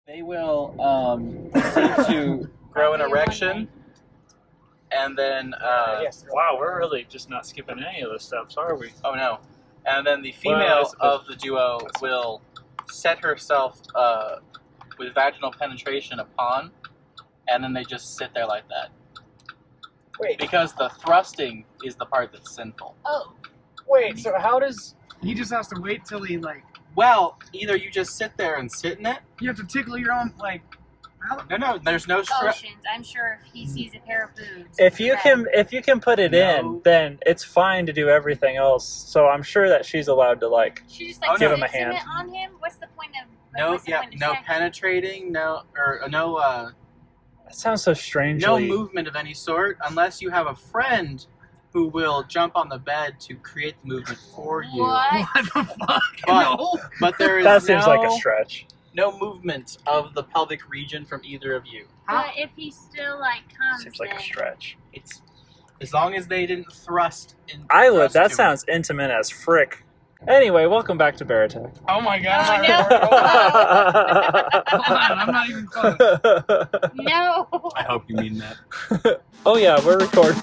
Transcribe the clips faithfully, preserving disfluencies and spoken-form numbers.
They will um, proceed to grow an erection, and then uh, wow, we're really just not skipping any of the steps, are we? oh no, and then the female Well, of the duo will set herself uh, with vaginal penetration upon, and then they just sit there like that. Wait. Because the thrusting is the part that's sinful. Oh. Wait, so how does... He just has to wait till he, like... Well, either you just sit there and sit in it. You have to tickle your own, like... How? No, no, there's no stress. Oceans. I'm sure if he sees a pair of boobs. If you can, if you can put it No. in, then it's fine to do everything else. So I'm sure that she's allowed to like. She just like Oh, Give no. him a hand. It on him. What's the point of? Like, No, what's the yeah, point of no sex? penetrating, no, or uh, no, uh, That sounds so no strangely. movement of any sort, unless you have a friend who will jump on the bed to create the movement for you. What? What the fuck? But, No. but there is That seems no, like a stretch. no movement of the pelvic region from either of you. But if he still like comes, Seems like then... a stretch. It's as long as they didn't thrust in. I would. thrust That to sounds intimate as frick. Anyway, welcome back to Bear Attack. Oh my god. Oh, no. Hold on, I'm not even close. No. I hope you mean that. Oh yeah, we're recording.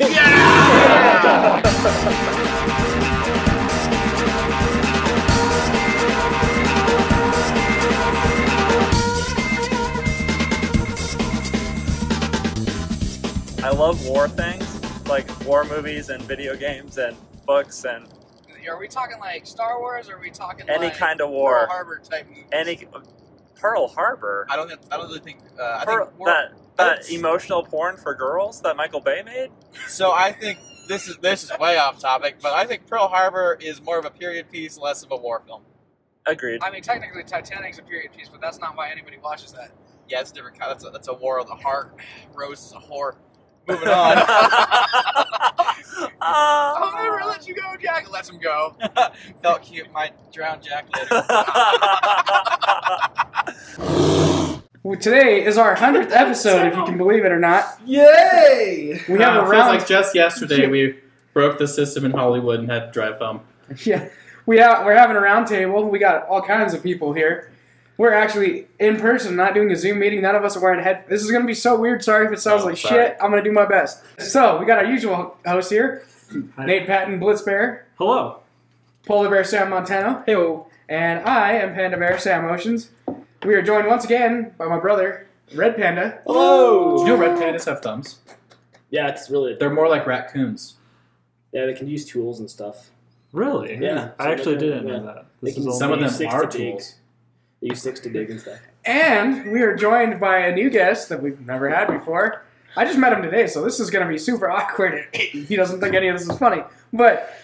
I love war things, like war movies and video games and books and Are we talking like Star Wars, or are we talking any like kind of Pearl war. Harbor type movies? Any Pearl Harbor. I don't. Think, I don't really think. Uh, I Pearl, think we're- that that that's- emotional porn for girls that Michael Bay made. So I think this is this is way off topic, but I think Pearl Harbor is more of a period piece, less of a war film. Agreed. I mean, technically Titanic's a period piece, but that's not why anybody watches that. Yeah, it's a different kind. That's a, that's a war of the heart. Rose is a whore. Moving on. I'll never let you go, Jack. Lets him go. Felt cute. Might drown Jack later. Well, today is our hundredth episode, if you can believe it or not. Yay! We have Uh, a feels round. like just yesterday we broke the system in Hollywood and had to drive home. Yeah, we have, we're having a round table. We got all kinds of people here. We're actually in person, not doing a Zoom meeting. None of us are wearing head. This is going to be so weird. Sorry if it sounds Oh, like sorry. shit. I'm going to do my best. So, we got our usual host here. Hi. Nate Patton, Blitz Bear. Hello. Polar Bear Sam Montano. Hey, and I am Panda Bear Sam Oceans. We are joined once again by my brother, Red Panda. Hello. Did you know red pandas have thumbs? Yeah, it's really. They're more like raccoons. Yeah, they can use tools and stuff. Really? Yeah. I actually So they- didn't yeah. know that. They This can is all Some of me. them sticks are to dig. tools. They use sticks to dig and stuff. And we are joined by a new guest that we've never had before. I just met him today, so this is going to be super awkward. He doesn't think any of this is funny. But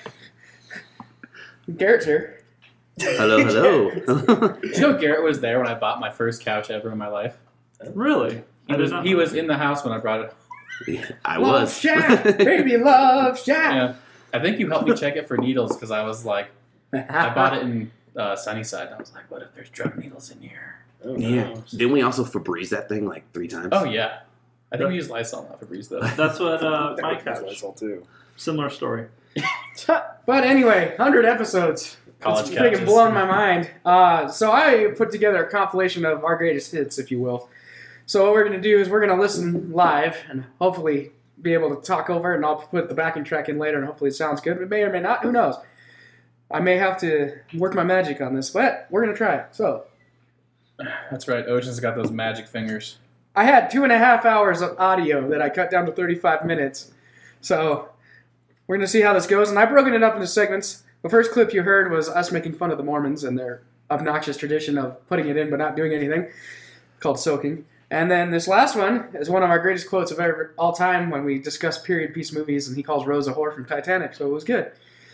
Garrett's here. Hello, hello. Did you know Garrett was there when I bought my first couch ever in my life? Really? He I did was, not he know was that. in the house when I brought it. I Love was. Shack, baby, love Shack. Yeah. I think you helped me check it for needles because I was like, I bought it in uh, Sunnyside. And I was like, what if there's drug needles in here? Oh, Yeah. no. Didn't we also Febreze that thing like three times? Oh, yeah. I think we used Lysol, not Febreze, though. That's what uh, my That's couch. Lysol, too. Similar story. But anyway, one hundred episodes. College It's freaking couches. blown my mind. Uh, so I put together a compilation of our greatest hits, if you will. So what we're going to do is we're going to listen live and hopefully be able to talk over it, and I'll put the backing track in later, and hopefully it sounds good. It may or may not. Who knows? I may have to work my magic on this, but we're going to try it. So That's right. Ocean's got those magic fingers. I had two and a half hours of audio that I cut down to thirty-five minutes. So we're going to see how this goes. And I've broken it up into segments. The first clip you heard was us making fun of the Mormons and their obnoxious tradition of putting it in but not doing anything, called soaking. And then this last one is one of our greatest quotes of ever, all time when we discuss period piece movies, and he calls Rose a whore from Titanic, so it was good.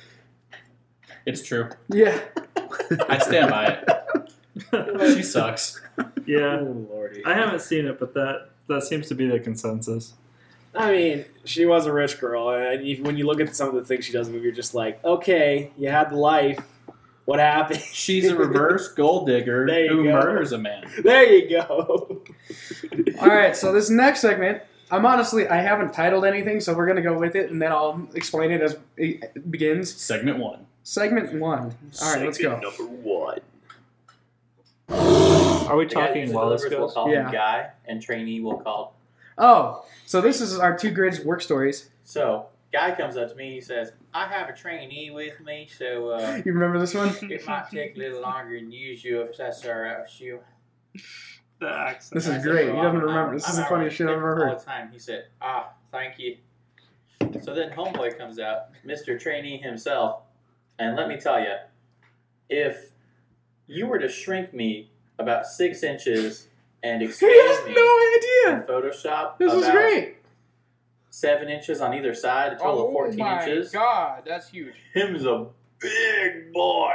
It's true. Yeah. I stand by it. She sucks. Yeah. Oh, Lordy. I haven't seen it, but that that seems to be the consensus. I mean, she was a rich girl, and even when you look at some of the things she does in the movie, you're just like, okay, you had the life. What happened? She's a reverse gold digger There you who go. murders a man. There you go. All right, so this next segment, I'm honestly, I haven't titled anything, so we're going to go with it, and then I'll explain it as it begins. Segment one. Segment one. All right, let's go. Number one. Are we The guy talking who Wallace delivers, we'll Ghost? call Yeah. him Guy, and trainee we'll call. Oh, so this is our two grids work stories. So, Guy comes up to me, he says, I have a trainee with me, so uh, You remember this one? it might take a little longer than usual if that's alright with you. The accent. This And is I said, great. "Well, You don't I'm- remember. I'm- This is I'm the funniest shit I've alright. ever All heard. the time. He said, ah, thank you. So then Homeboy comes out, Mister Trainee himself, and let me tell you, if you were to shrink me about six inches and He expand has me no in idea. Photoshop This is about great. seven inches on either side, a total oh of fourteen my inches, god, that's huge. him's a big boy.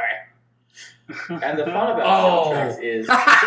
And the fun about Oh. soundtracks is,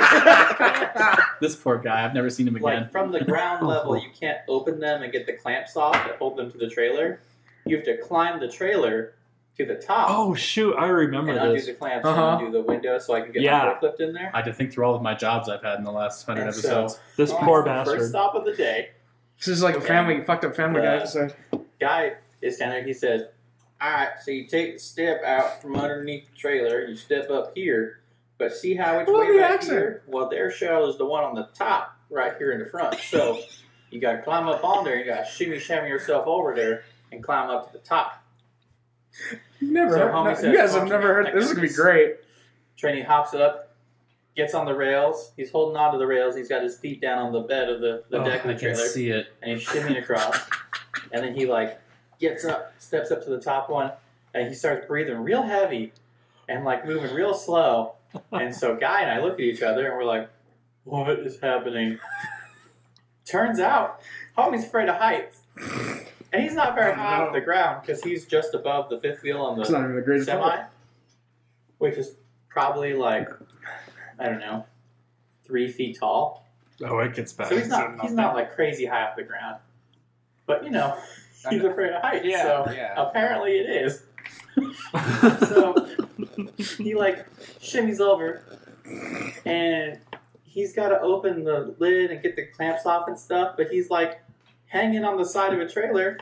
This poor guy. I've never seen him again. like, from the ground level, you can't open them and get the clamps off that hold them to the trailer. You have to climb the trailer to the top Oh shoot! I remember and undo this. the clamps Uh-huh. and undo the window so I can get Yeah. my forklift in there. I had to think through all of my jobs I've had in the last hundred And so, episodes. This Oh, poor that's the first bastard. stop of the day. This is like a family, fucked up Family Guy Uh, episode. Guy is standing there. He says, "All right, so you take the step out from underneath the trailer. You step up here, but see how it's I love way the back accent. here? Well, their shell is the one on the top, right here in the front. So you got to climb up on there. You got to shimmy, shimmy yourself over there and climb up to the top." You've never So heard. homie No, says, you guys have "Okay, never heard. I This is got gonna be this." great. Trainee hops up, gets on the rails. He's holding on to the rails. He's got his feet down on the bed of the, the Oh, deck of I the can trailer. see it. And he's shimmying across. And then he like gets up, steps up to the top one, and he starts breathing real heavy and like moving real slow. And so Guy and I look at each other and we're like, what is happening? Turns out, homie's afraid of heights. And he's not very high off the ground because he's just above the fifth wheel on It's the not even the greatest semi, part. which is probably like, I don't know, three feet tall. Oh, it gets better. So he's not he's not like crazy high off the ground. But you know, he's afraid of heights. Yeah, so yeah. apparently it is. So he like shimmies over and he's gotta open the lid and get the clamps off and stuff, but he's like hanging on the side of a trailer.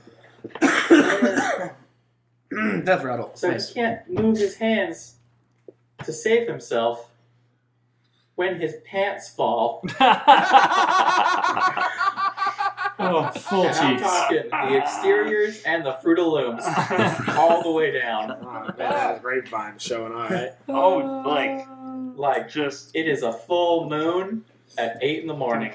And Death rattle. so Nice. he can't move his hands to save himself when his pants fall. Oh, full And I'm cheese. talking the exteriors and the Fruit of Looms all the way down. Oh, man, grapevine showing all right. Oh, like Like, just. it is a full moon at eight in the morning.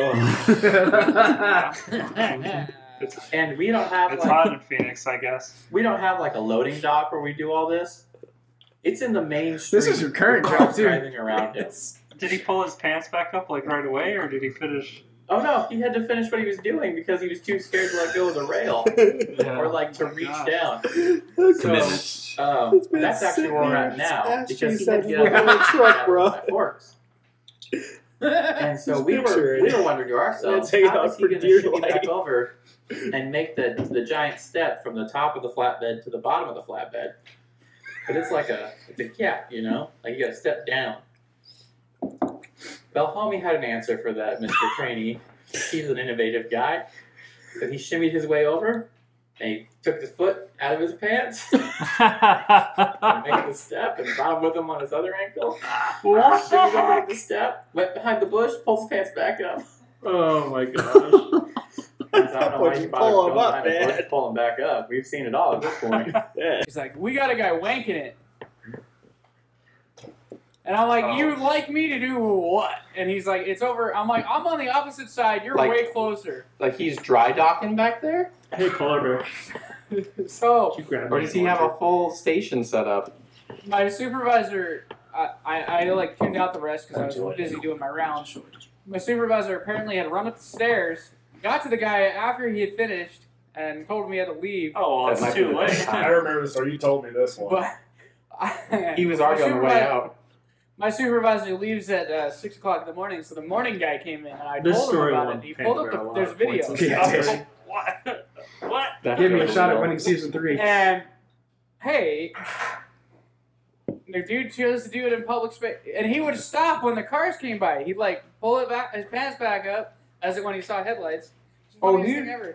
It's, And we don't have it's like hot in Phoenix, I guess. we don't have like a loading dock where we do all this. It's in the main street. This is your current with job, cars too. driving around it. Did he pull his pants back up like right away, or did he finish? Oh no, he had to finish what he was doing because he was too scared to let go of the rail Yeah. or like to Oh my reach God. down. Commitment. So um, It's been that's actually sitting where we're there at now since because he Ashley had to said get we're out on the truck, of bro. my forks. And so Just we were picture it. we were wondering to ourselves, Take it how out is he for going to dear shimmy back life. over and make the the giant step from the top of the flatbed to the bottom of the flatbed? But it's like a it's a gap, you know, like you got to step down. Well, homie had an answer for that, Mister Trainee. He's an innovative guy. So he shimmied his way over, and he took his foot out of his pants, and made the step, and brought him with him on his other ankle. Shimmied over the step, went behind the bush, pulled his pants back up. Oh my gosh. I don't know why What'd you you bothered pull him going up, behind the bush man? to pull him back up. We've seen it all at this point. Yeah. He's like, we got a guy wanking it. And I'm like, Oh. you'd like me to do what? And he's like, it's over. I'm like, I'm on the opposite side. You're Like- way closer. Like he's dry docking back there? Hey, polar bear. So You grab Or me does he have a full station set up? my supervisor, I, I, I like tuned out the rest because I was busy doing my rounds. My supervisor apparently had run up the stairs, got to the guy after he had finished, and told me he had to leave. Oh, well, That it's might too be the late. best I remember the story. You told me this one. But I, He was my already on the way supervi- out. My supervisor leaves at uh, six o'clock in the morning, so the morning guy came in and I This told him story about won't it. He paint pulled up very the, lot there's of video. points. Yeah, it is. What? What? That Give me a goes shot at well. winning season three. And hey, the dude chose to do it in public space, and he would stop when the cars came by. He'd like pull it back, his pants back up, as it when he saw headlights. It's the Oh, funniest dude. thing ever.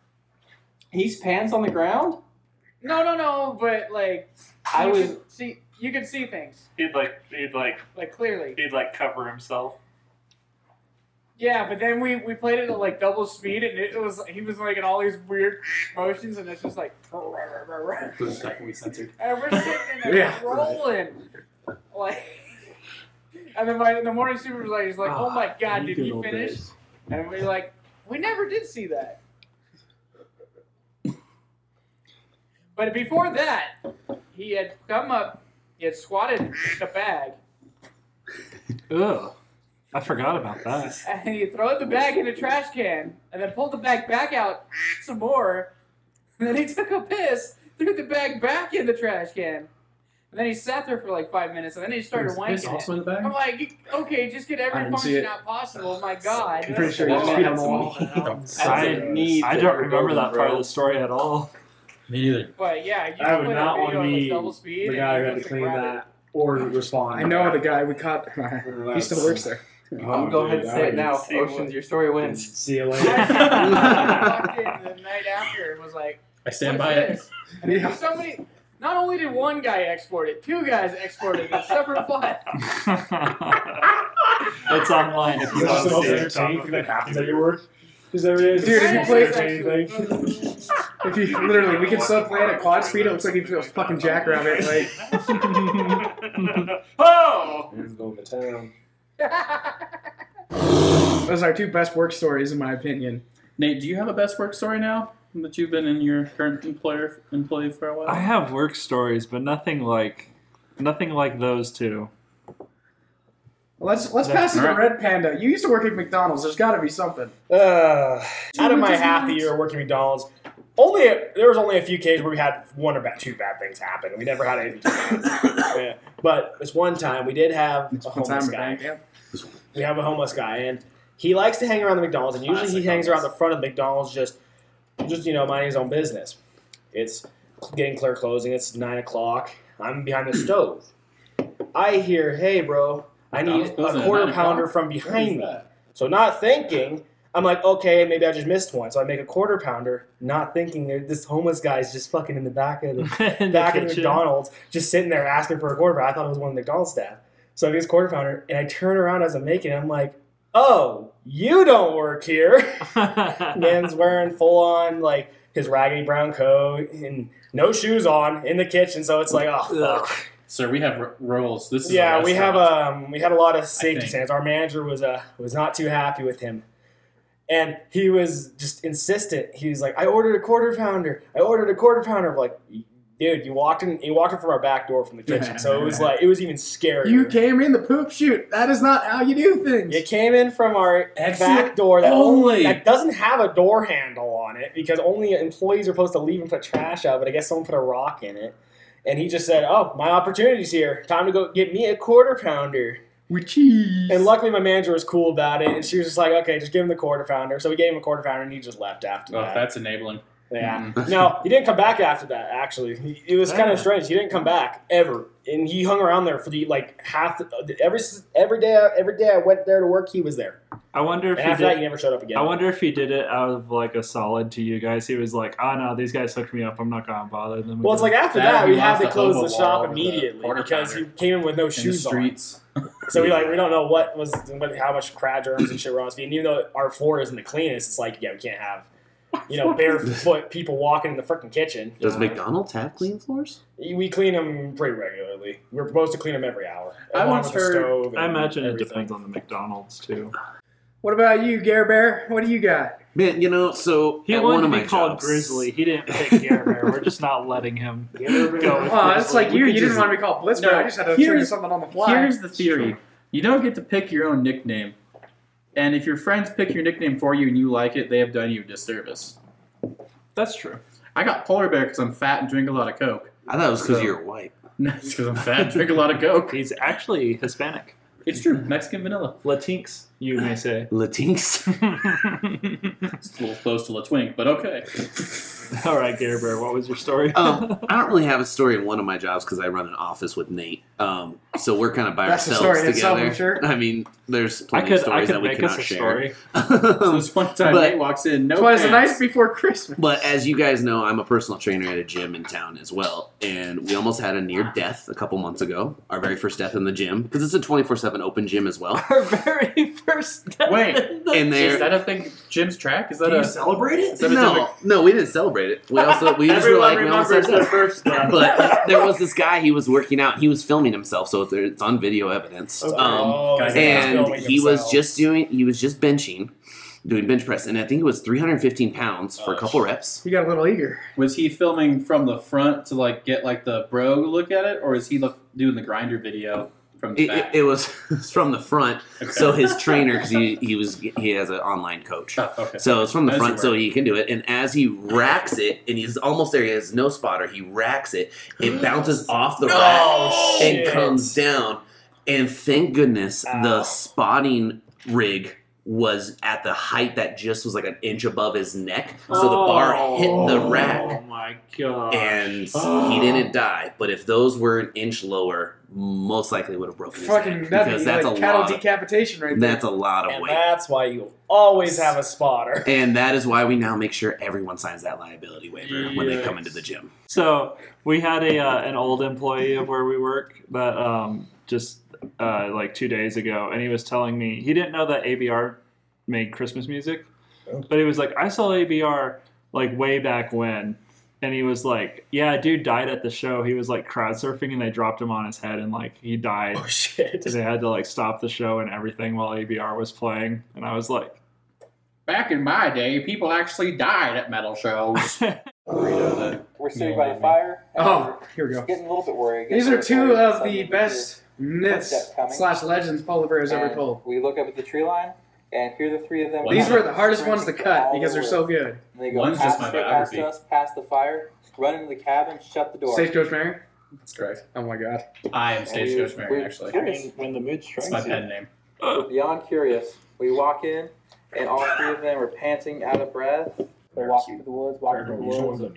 He's pants on the ground? No, no, no, but like I you was- could see. you could see things He'd like he'd like like clearly. he'd like cover himself. Yeah, but then we, we played it at like double speed, and it was he was making all these weird motions, and it's just like. Was that we censored? And we're sitting in there Yeah. rolling, like. And then my the morning supervisor is like, "Oh my god, did he finish?" And we're like, "We never did see that." But before that, he had come up, he had squatted in a bag, Ugh. I forgot about that. and he threw the bag in a trash can, and then pulled the bag back out some more. And then he took a piss, threw the bag back in the trash can. And then he sat there for like five minutes, and then he started Was this wanking also it. in the bag? I'm like, okay, just get every I didn't see function it. out possible. My God. I'm pretty sure you just peed on the wall. I, I don't remember that part of the story at all. Me neither. But yeah, you I just would play not that want to video with be double speed. the and guy he who had to looks clean like rabbit. that or respond. I know the guy we caught. He still works there. I'm gonna go ahead and say it now. Oceans, your story wins. See you I later. walked in the night after and was like, I stand "What's by it. this?" And yeah. somebody, not only did one guy export it, two guys exported a separate file. It's online if Is you that want just the to most see it. entertaining thing that happens at your work? Is there is Dude, if you play- entertaining thing? If you literally, we can still play it at quad speed. It looks like he feels fucking jackrabbit. Like, Oh! He's going to town. those are our two best work stories, in my opinion. Nate, do you have a best work story now that you've been in your current employer employee for a while? I have work stories, but nothing like nothing like those two. Let's let's pass it to Red Panda. You used to work at McDonald's. There's got to be something. Uh, out of my Just half a nuts. year working McDonald's, only a, there was only a few cases where we had one or bad, two bad things happen. We never had anything. Yeah. But this one time we did have a homeless guy. Yeah. We have a homeless guy, and he likes to hang around the McDonald's, and usually he hangs around the front of the McDonald's, just, just you know, minding his own business. It's getting clear closing. It's nine o'clock. I'm behind the stove. I hear, "Hey, bro, I need McDonald's closing a at quarter nine pounder o'clock? from behind me." So not thinking, I'm like, okay, maybe I just missed one. So I make a quarter pounder, not thinking that this homeless guy's just fucking in the back of the In the back of the kitchen. McDonald's, just sitting there asking for a quarter pounder. I thought it was one of the McDonald's staff. So I get this quarter pounder, and I turn around as I'm making it. I'm like, "Oh, you don't work here." Man's wearing full on like his raggedy brown coat and no shoes on in the kitchen. So it's like, oh fuck. Sir, we have r- rules. This is Yeah, a we have restaurant. um we had a lot of safety think. standards. Our manager was uh was not too happy with him, and he was just insistent. He was like, "I ordered a quarter pounder. I ordered a quarter pounder." I'm like, dude, you walked in. You walked in from our back door from the kitchen, so it was like it was even scarier. You came in the poop chute. That is not how you do things. You came in from our Exit back door that only. that doesn't have a door handle on it because only employees are supposed to leave and put trash out. But I guess someone put a rock in it. And he just said, "Oh, my opportunity's here. Time to go get me a quarter pounder." With cheese. And luckily my manager was cool about it. And she was just like, "Okay, just give him the quarter pounder." So we gave him a quarter pounder and he just left after Oh, that. that's enabling. Yeah. No, he didn't come back after that, actually. He, it was kind of strange. He didn't come back ever. And he hung around there for the, like, half, the, every every day every day I went there to work, he was there. I wonder if And he after that, did. he never showed up again. I wonder if he did it out of like a solid to you guys. He was like, "Oh no, these guys hooked me up. I'm not gonna bother them." Well, it's like after That, that, he we had lost to the close hobo the shop wall with the immediately quarter because he pounder came in with no in the shoes on. streets. So we like we don't know what was what, how much crowd germs and shit were on his feet. And even though our floor isn't the cleanest, it's like, yeah, we can't have, you know, barefoot people walking in the freaking kitchen. Does McDonald's have clean floors? We clean them pretty regularly. We're supposed to clean them every hour. I along once with the heard- stove and I imagine it everything. depends on the McDonald's too. What about you, Gare Bear? What do you got? Man, you know, so He at one wanted of to my be called jobs, Grizzly. He didn't pick Gare Bear. We're just not letting him go. With Oh, it's like We you. could You didn't just- want to be called Blitzbear. No, I just had to figure here's- something on the fly. Here's the theory. You don't get to pick your own nickname. And if your friends pick your nickname for you and you like it, they have done you a disservice. That's true. I got Polar Bear because I'm fat and drink a lot of Coke. I thought it was because So- you're white. No, it's because I'm fat and drink a lot of Coke. He's actually Hispanic. It's true. Mexican vanilla. Latinx. you may say. Latinx. It's a little close to La Twink, but okay. All right, Gary Bear, what was your story? um, I don't really have a story in one of my jobs because I run an office with Nate. Um, so we're kind of by That's the ourselves story in itself, together. I'm sure. I mean, there's I plenty could, of I stories could that we make us cannot a share. story. So this one time But- Nate walks in, no Twas the pants. night before Christmas. But as you guys know, I'm a personal trainer at a gym in town as well. And we almost had a near death a couple months ago. Our very first death in the gym. Because it's a twenty-four seven open gym as well. Our very first day. Wait, And is there, that a thing? Jim's track? Is that Do you a? celebrate it? Is that a no, different- no, we didn't celebrate it. We also we just were Everyone like we almost had remembers their death. first day. But there was this guy. He was working out. He was filming himself, so it's on video evidence. Okay. Um, Oh, guys, he's and filming he was himself. just doing. He was just benching, doing bench press, and I think it was three hundred fifteen pounds for a Oh, couple shit. reps. You got a little eager. Was he filming from the front to like get like the bro look at it, or is he look, doing the grinder video from the It, back? it, it was from the front. Okay. So his trainer, because he, he was he has an online coach. Oh, okay. So it's from the As front, you so were. he can do it. And as he racks it, and he's almost there, he has no spotter. He racks it. It bounces off the rack Oh, and shit. comes down. And thank goodness Ow. the spotting rig was at the height that just was like an inch above his neck. So the bar hit the Oh rack. my god. And Oh. he didn't die. But if those were an inch lower, most likely would have broken his Fucking, neck. that'd Because be that's like a cattle lot. Of, decapitation right there. that's a lot of And weight. that's why you always have a spotter. And that is why we now make sure everyone signs that liability waiver when they come into the gym. So we had a uh, an old employee of where we work that um, just uh, like two days ago, and he was telling me he didn't know that A B R made Christmas music, but he was like, I saw A B R like way back when, and he was like, yeah, a dude died at the show. He was like crowd surfing, and they dropped him on his head, and like he died. Oh shit! So they had to like stop the show and everything while A B R was playing, and I was like, Back in my day, people actually died at metal shows. We're sitting by Yeah, the fire. and Oh, here we we're go. getting a little bit worried. These Getting are a two little worried. of Suddenly the we best myths footsteps coming. slash legends Polar Bear has hear- ever and told. We look up at the tree line, and here are the three of them. These Wow. were the hardest ones to cut All because they're over. so good. And they go One's past, just my straight past biography. us, past the fire, run into the cabin, shut the door. Stagecoach Mary? That's correct. Oh my god. I am And Stagecoach we- Mary, we're actually. curious. when the mood strikes It's my you. pen name. We're beyond curious. We walk in, and all three of them are panting, out of breath. They're walking through the woods, walking through the woods,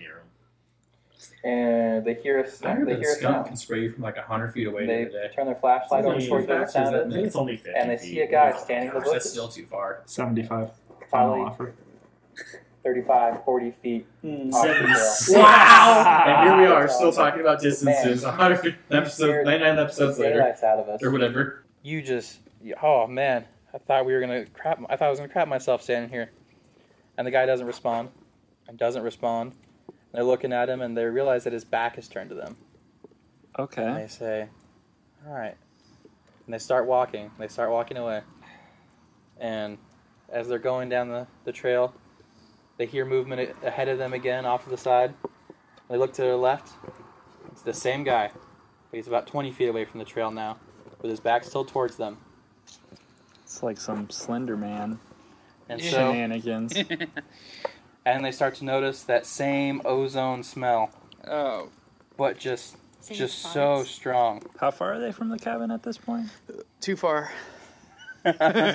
and they hear us. I heard They that a hear us skunk now. can spray you from like a hundred feet away They the other day. turn their flashlight on Only towards where the facts, sound is is, that- I think it's only fifty and they feet. see a guy standing in the Gosh, that's bushes, still too far. seventy-five. Finally. Final offer. thirty-five, forty feet Hmm. off the trail. Wow! And here we are, That's still awesome. talking about distances. Man. one hundred episodes, ninety-nine episodes The later, daylights out of us. or whatever. You just, you- oh man, I thought we were gonna crap. I thought I was gonna crap myself standing here, and the guy doesn't respond, and doesn't respond. They're looking at him, and they realize that his back is turned to them. And Okay. they say, "All right," and they start walking. They start walking away, and as they're going down the, the trail, they hear movement a- ahead of them again, off to the side. They look to their left. It's the same guy, but he's about twenty feet away from the trail now, with his back still towards them. It's like some Slender Man And so, shenanigans. and they start to notice that same ozone smell, Oh. but just Same just spots. so strong. How far are they from the cabin at this point? Too far. They're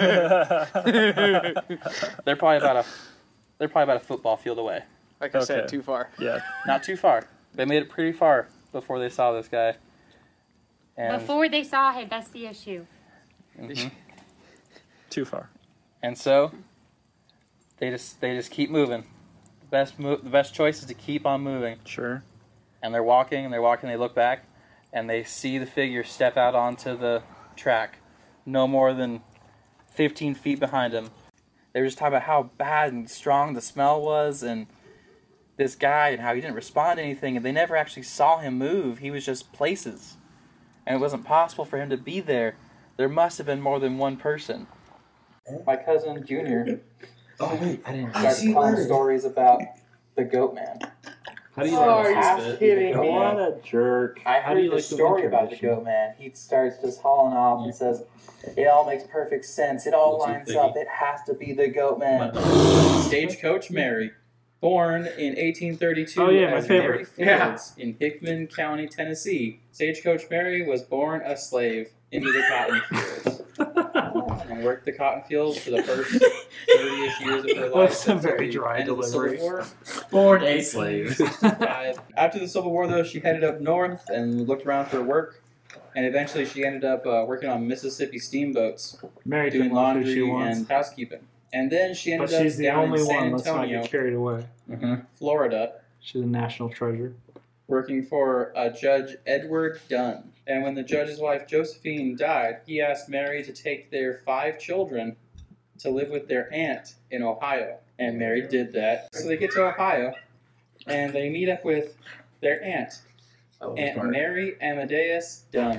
probably about a they're probably about a football field away. Like I said, Okay. too far. Yeah. Not too far. They made it pretty far before they saw this guy. And, Before they saw him, that's the issue. Mhm. Too far. And so they just they just keep moving. The best mo- the best choice is to keep on moving. Sure. And they're walking and they're walking. They look back and they see the figure step out onto the track, no more than fifteen feet behind him. They were just talking about how bad and strong the smell was, and this guy and how he didn't respond to anything. And they never actually saw him move. He was just places, and it wasn't possible for him to be there. There must have been more than one person. My cousin Junior Oh wait, I didn't. started telling stories about the Goat Man. How do you Oh, like are this you bit? kidding me? What a jerk. I How do heard you the like the story winter about the edition? Goat Man. He starts just hauling off and says, "It all makes perfect sense. It all What's he lines thinking? up. It has to be the Goat Man." Stagecoach Mary, born in eighteen thirty-two Oh, yeah, my as favorite. Mary Fields in Hickman County, Tennessee. Stagecoach Mary was born a slave into the cotton fields. and worked the cotton fields for the first thirty-ish years of her life. That's a until very the dry end of the delivery. Civil War. Born a slave. After the Civil War, though, she headed up north and looked around for work, and eventually she ended up uh, working on Mississippi steamboats, Mary doing can love who she laundry wants. and housekeeping. And then she ended But up she's the down only in San one. Let's not Antonio, get carried away. mhm, Florida, She's a national treasure. working for uh, Judge Edward Dunn. And when the judge's wife Josephine died, he asked Mary to take their five children to live with their aunt in Ohio. And Mary did that. So they get to Ohio, and they meet up with their aunt, Aunt Mary Amadeus Dunn,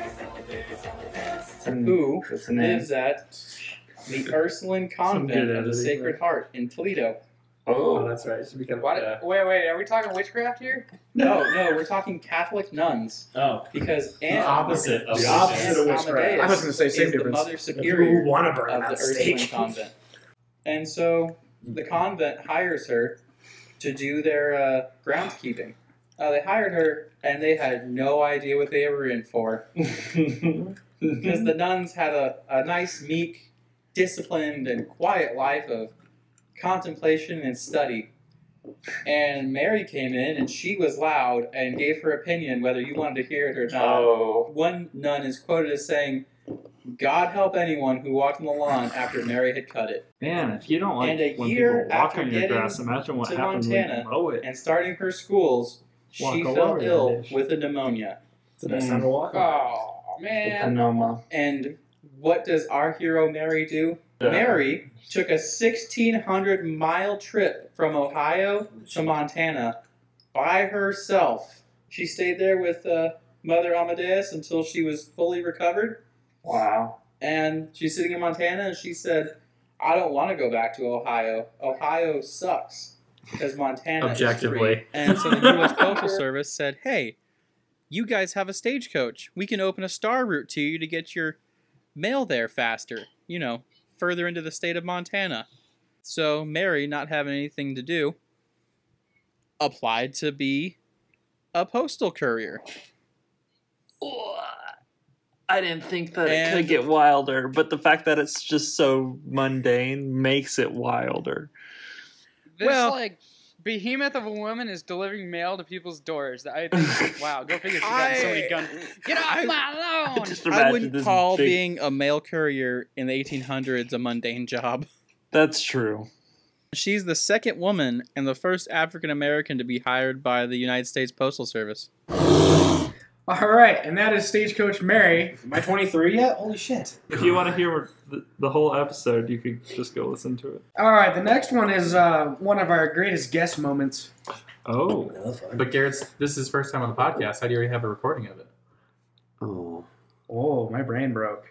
who That's the name. lives at the Ursuline Convent of the Sacred Heart in Toledo. Oh, that's right. She became. What? Uh, Wait, wait. Are we talking witchcraft here? No, no, we're talking Catholic nuns. oh, Because Aunt The opposite of the opposite of witchcraft. Amadeus I was going to say, same is the difference. Mother People Superior who want to burn of that the Ursuline steak. Convent. And so the convent hires her to do their uh, groundskeeping. Uh, they hired her, and they had no idea what they were in for. Because the nuns had a, a nice, meek, disciplined, and quiet life of contemplation and study. And Mary came in, and she was loud and gave her opinion whether you wanted to hear it or not. Oh. One nun is quoted as saying, "God help anyone who walked on the lawn after Mary had cut it." Man, if you don't like And a when year people walk after on your getting grass, imagine what to happens when Montana you mow it. and starting her schools, Walk she all fell over that ill dish. with a pneumonia. It's the best time to walk. Oh man. Panoma. And what does our hero Mary do? Yeah. Mary took a sixteen hundred mile trip from Ohio to Montana by herself. She stayed there with uh, Mother Amadeus until she was fully recovered. Wow. And she's sitting in Montana, and she said, "I don't want to go back to Ohio. Ohio sucks." Because Montana Objectively. is free. And so the U S Postal Service said, "Hey, you guys have a stagecoach. We can open a star route to you to get your mail there faster. You know, further into the state of Montana." So Mary, not having anything to do, applied to be a postal courier. I didn't think that it And- could get wilder, but the fact that it's just so mundane makes it wilder. This Well- like behemoth of a woman is delivering mail to people's doors. I think, wow, go figure. She got so many guns. Get off my lawn! Just I imagine wouldn't this call big- being a mail courier in the eighteen hundreds a mundane job. That's true. She's the second woman and the first African American to be hired by the United States Postal Service. All right, and that is Stagecoach Mary. Am I twenty-three yet? Holy shit. If you want to hear the, the whole episode, you could just go listen to it. All right, the next one is uh, one of our greatest guest moments. Oh. But Garrett's, this is his first time on the podcast. How do you already have a recording of it? Oh. Oh, my brain broke.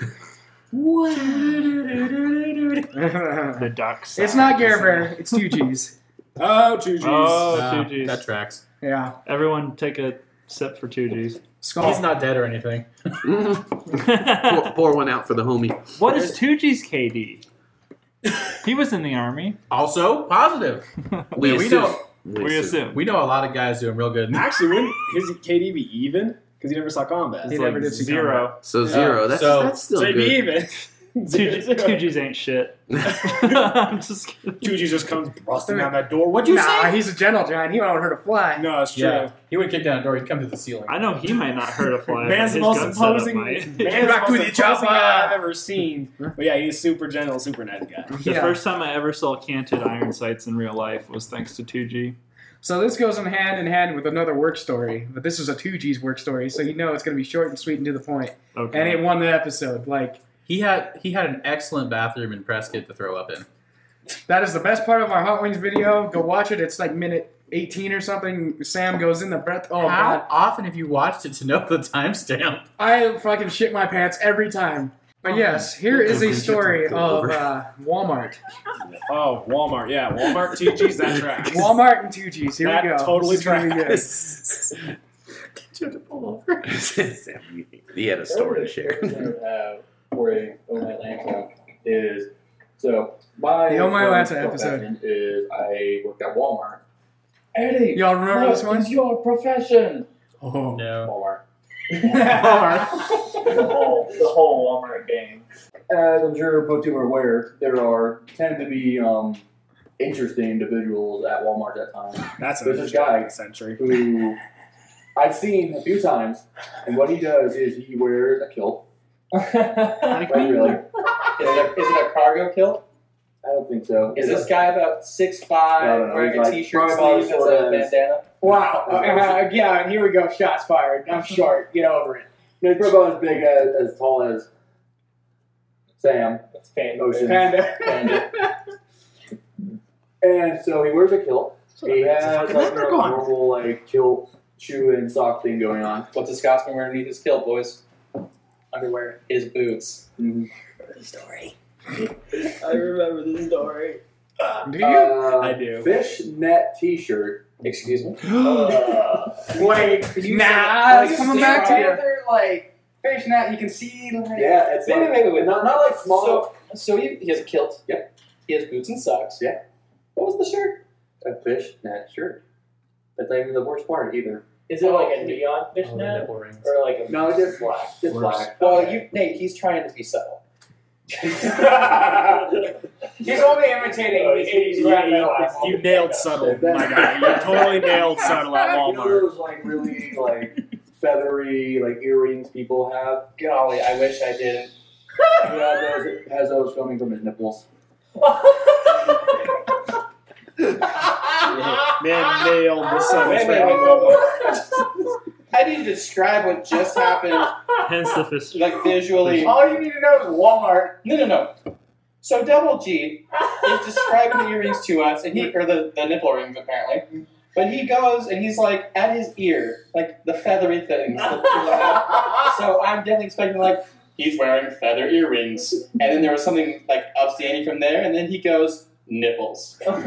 The ducks. It's not Gare Bear, it's two G's. Oh, two G's. Oh, Ah, two G's. That tracks. Yeah. Everyone take a sip for two G's. Skull. He's not dead or anything. pour, pour one out for the homie. What is two G's K D? He was in the army. Also, positive. We Yeah, we assume. know. We assume. We know a lot of guys doing real good. Actually, wouldn't his K D be even? Because he never saw combat. He never did see Zero. So zero. That's so- that's still So he'd be good. even. Two, G, two G's ain't shit. I'm just kidding. two G just comes busting down that door. What'd you Nah, say? he's a gentle giant. He won't hurt a fly. No, it's true. Yeah. He would kick down a door. He'd come through the ceiling. I know he might not hurt a fly. Man's the but his most gun setup imposing, might. man's Back the with most each other. imposing guy I've ever seen. But yeah, he's super gentle, super nice guy. The Yeah. first time I ever saw canted iron sights in real life was thanks to two G. So this goes in hand in hand with another work story, but this is a two G's work story, so you know it's going to be short and sweet and to the point. Okay. And it won the episode. Like, He had he had an excellent bathroom in Prescott to throw up in. that is the best part of our Hot Wings video. Go watch it. It's like minute eighteen or something. Sam goes in the breath. Oh, How God. often have you watched it to know the timestamp? I fucking shit my pants every time. But yes, here is a story of uh, Walmart. Oh, Walmart. Yeah, Walmart two G's, that tracks. Walmart and two G's. Here That we go. totally This is gonna be good. tracks. You had to pull over. He had a story to share. have for a Oh My Atlanta is so my The Oh My first Atlanta episode. profession is I worked at Walmart. Eddie, Y'all remember what this one? is your profession? Oh. No. Walmart. the whole the whole Walmart gang. As I'm sure both of you are aware, there are tend to be um, interesting individuals at Walmart at times. That's There's this guy century who I've seen a few times, and what he does is he wears a kilt. Like really? Is it, a, is it a cargo kilt? I don't think so. Is this guy about six five, No, no, no, wearing he's a like t-shirt probably sleeve and sort a of- bandana? Wow. Uh, yeah, and here we go. Shots fired. I'm short. Get over it. He's probably about as big as, as tall as Sam. That's Panda. Ocean. Panda. Panda. And so he wears a kilt. He has like, you know, a normal like kilt, shoe, and sock thing going on. What's a Scotsman wearing underneath his kilt, boys? Underwear. His boots. Mm-hmm. Story. I remember this story. Do you? Uh, I do. Fishnet T-shirt. Excuse me. Uh, Wait. You Nah. said- Like, coming Steel back to you. Panther, like fishnet. You can see. Like, yeah, it's Wait, like, wait, wait, wait. Not, not like small. So, so he, he has a kilt. Yep. He has boots and socks. Yeah. What was the shirt? A fishnet shirt. That's not even the worst part either. Is it like a neon All the fishnet nipple rings. or like a No, it's just black. Just Worse. black. Well, you, Nate, he's trying to be subtle. He's only imitating Oh, the you- eighties you- rap you- metal. You nailed subtle, my guy. You totally nailed subtle at You know Walmart. those like really like feathery like earrings people have. Golly, I wish I didn't. He has those, has those coming from his nipples. Man nailed the subtle. Wait, wait, wait, wait, wait. I need to describe what just happened, Hence the fist. like visually. All you need to know is Walmart. No, no, no. So Double G is describing the earrings to us, and he or the, the nipple rings apparently. But he goes and he's like at his ear, like the feathery things. So I'm definitely expecting like he's wearing feather earrings, and then there was something like upstanding from there, and then he goes nipples. I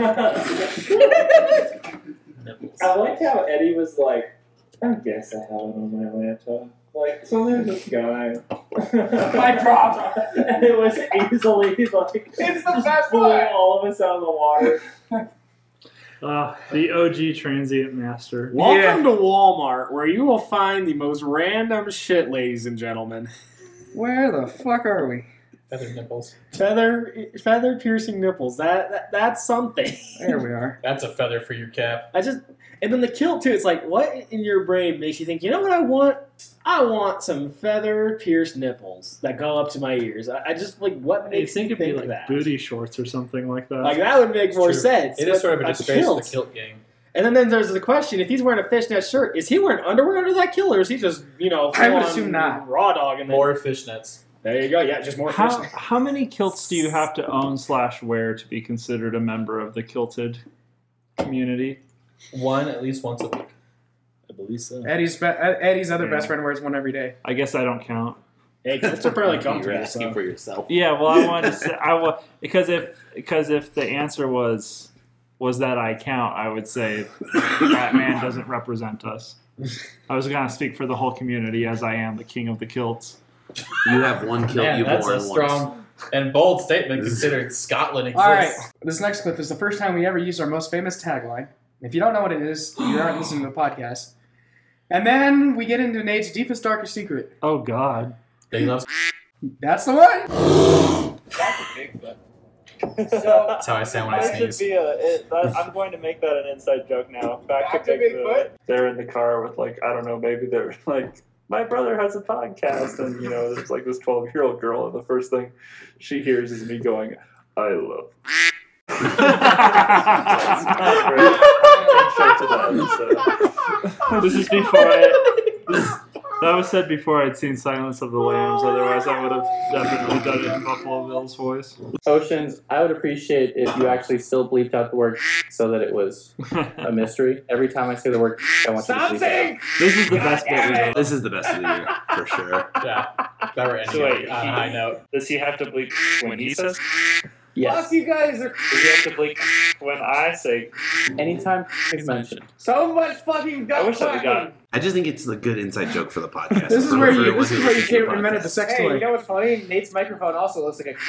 liked how Eddie was like, I guess I have it on my laptop. Like, so there's this guy. My problem. And it was easily like, It's the just best pulling part. all of us out of the water. Uh, the O G transient master. Welcome to Walmart, where you will find the most random shit, ladies and gentlemen. Where the fuck are we? Feathered nipples. Feather, feather piercing nipples. That, that that's something. There we are. That's a feather for your cap. I just, and then the kilt too. It's like, what in your brain makes you think? You know what I want? I want some feather pierced nipples that go up to my ears. I, I just like what You makes think me it'd be think like that? booty shorts or something like that? Like that would make more True. sense. It is but sort of a disgrace to kilt. the kilt gang. And then, then there's the question: if he's wearing a fishnet shirt, is he wearing underwear under that kilt, or is he just you know? I would full-on assume not. Raw dog and then, More fishnets. there you go. Yeah, just more How, fishnet. how many kilts do you have to own slash wear to be considered a member of the kilted community? One at least once a week. I believe so. Eddie's be- Eddie's other Yeah. best friend wears one every day. I guess I don't count. Hey, kilts are probably You're comfortable. asking So. for yourself. Yeah, well, I wanted to say I wa- because if because if the answer was was that I count, I would say that man doesn't represent us. I was gonna speak for the whole community as I am the king of the kilts. You have one kilt Man, you've that's worn a strong and bold statement considering Scotland exists. All right, this next clip is the first time we ever used our most famous tagline. If you don't know what it is, you aren't listening to the podcast. And then we get into Nate's deepest, darkest secret. Oh God, They love. That's the one. So, That's how I sound when I That should sneeze. be a, it, that, I'm going to make that an inside joke now. Back, Back to to Bigfoot. Bigfoot? They're in the car with like, I don't know, maybe they're like, my brother has a podcast, and you know, there's like this twelve year old girl, and the first thing she hears is me going, I love. That's not great. Intro to the episode. This is before I. This, that was said before I'd seen Silence of the Lambs. Otherwise, I would have definitely done it in Buffalo Bill's voice. Oceans, I would appreciate if you actually still bleeped out the word so that it was a mystery. Every time I say the word, I want you to bleep it out. This is the best bit we know. This is the best of the year, for sure. Yeah, that we're ending So wait, on a he- high note. Does he have to bleep when he says? Yes. Fuck you guys are Does he have to bleep when I say? Anytime is mentioned. so much fucking I duck wish I quacking. got. I just think it's a good inside joke for the podcast. This is For- where for you. everyone This is who where you listens to the came invented the podcast. sex Hey, toy. you know what's funny? Nate's microphone also looks like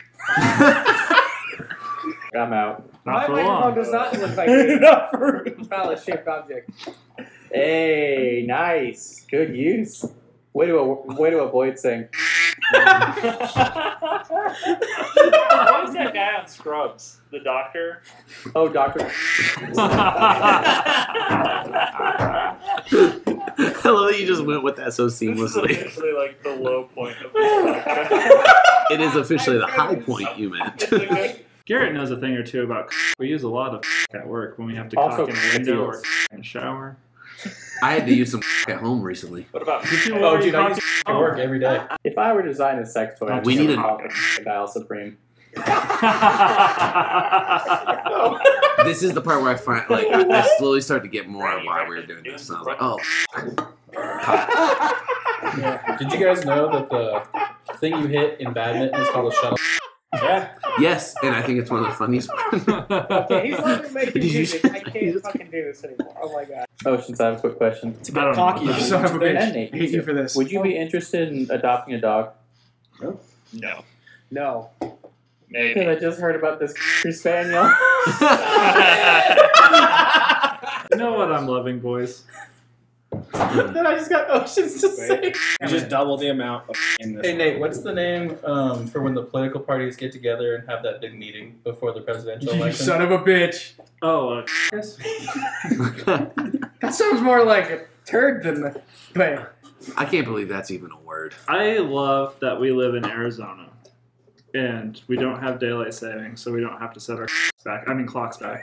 I'm out. a. Not My for microphone long. does not look like a Not for- valid shaped object. Hey, nice. Good use. Way to way to avoid saying. What was that guy on Scrubs? The doctor? Oh, doctor. I love that you just went with that so seamlessly. This is officially like the low point of this podcast. It is officially the high point you meant. Garrett knows a thing or two about. We use a lot of at work when we have to Also, cock in a window or deals. in a shower. I had to use some at home recently. What about Did you Oh, already dude, I cock use it? it at work every day. If I were to design a sex toy, I'd We just need have a- a Dial Supreme. This is the part where I find, like, I slowly start to get more of why we were doing this. And I was like, oh, Yeah. Did you guys know that the thing you hit in badminton is called a shuttle? Yeah. yes, and I think it's one of the funniest. Okay, he's not making Did you music. I can't fucking do this anymore. Oh my god. Oceans, I have a quick question. It's I don't about cocky. know. You son of a bitch. And Nate, I hate you for this. Would you be interested in adopting a dog? No. No. Because Maybe. I just heard about this spaniel. You know what I'm loving, boys? Then I just got Oceans to say. You just double the amount of in this. Hey Nate, what's the name um, for when the political parties get together and have that big meeting before the presidential You election? son of a bitch. Oh, uh, That sounds more like a turd than the. But I can't believe that's even a word. I love that we live in Arizona and we don't have daylight savings, so we don't have to set our back. I mean, clocks back.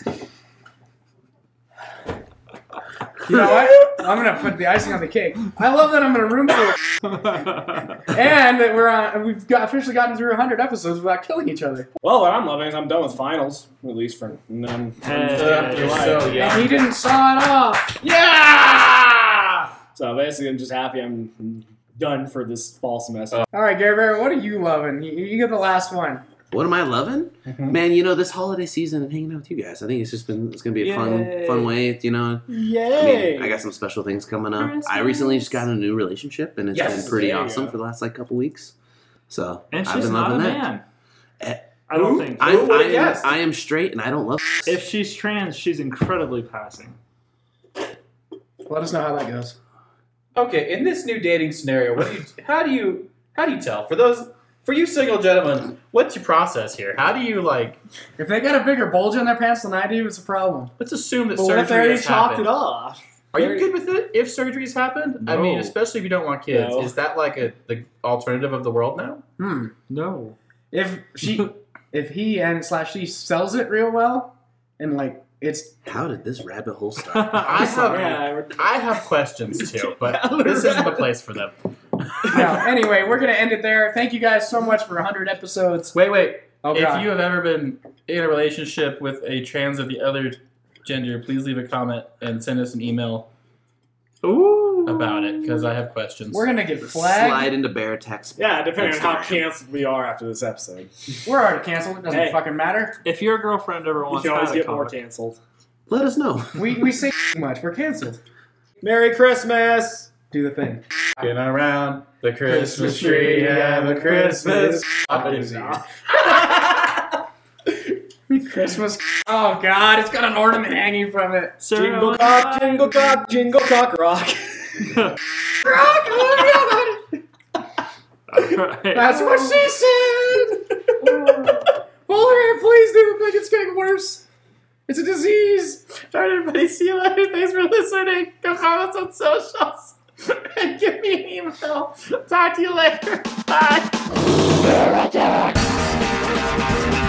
you know what? I'm gonna put the icing on the cake. I love that I'm in a room full, and that we're on. We've got officially gotten through one hundred episodes without killing each other. Well, what I'm loving is I'm done with finals, at least for none. Hey, you're so young. And he didn't saw it off. Yeah! So basically, I'm just happy I'm done for this fall semester. All right, Gary Bear, what are you loving? You, you get the last one. What am I loving? Mm-hmm. Man, you know, this holiday season and hanging out with you guys, I think it's just been, it's going to be a fun Yay. fun way, you know. Yay! I mean, I got some special things coming up. I recently just got in a new relationship, and it's Yes, been pretty there you awesome go. for the last, like, couple weeks. So, and I've she's been not a loving that. man. Eh, I don't Who? think. I'm, would've I, am, guessed? I am straight, and I don't love If she's trans, she's incredibly passing. Let us know how that goes. Okay, in this new dating scenario, what do you? How do you? How do you tell? For those, for you single gentlemen, what's your process here? How do you like? If they got a bigger bulge in their pants than I do, it's a problem. Let's assume that But what if they surgery already has chopped happened. it off? Are you good with it if surgery's happened? I mean, No. especially if you don't want kids. No. Is that like a the alternative of the world now? Hmm. No. If she, if he and slash she sells it real well, and like it's How did this rabbit hole start? I have Yeah, I have questions too, but this isn't the place for them. no. Anyway, we're gonna end it there. Thank you guys so much for one hundred episodes. Wait, wait. Oh, if God. you have ever been in a relationship with a trans of the other gender, please leave a comment and send us an email Ooh. about it because I have questions. We're gonna get flagged. Slide into Bear Text. Yeah, depending on how Instagram. canceled we are after this episode. We're already canceled. It doesn't Hey. fucking matter. If your girlfriend ever You wants can always to get more canceled. Let us know. We we say too much. We're canceled. Merry Christmas! Do the thing. Walking around the Christmas tree, have a Christmas. Christmas. Oh God, it's got an ornament hanging from it. Jingle cock, jingle cock, jingle cock rock. That's what she said. Walter, please do the thing. It's getting worse. It's a disease. All right, everybody. See you later. Thanks for listening. Go follow us on socials and give me an email. Talk to you later. Bye.